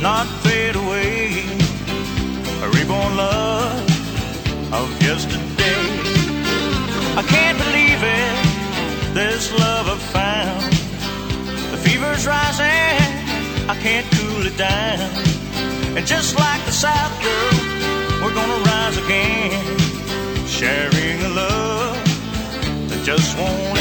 not fade away. A reborn love of yesterday. I can't believe it, this love I've found. The fever's rising, I can't cool it down. And just like the South, girl, we're gonna rise again, sharing a love that just won't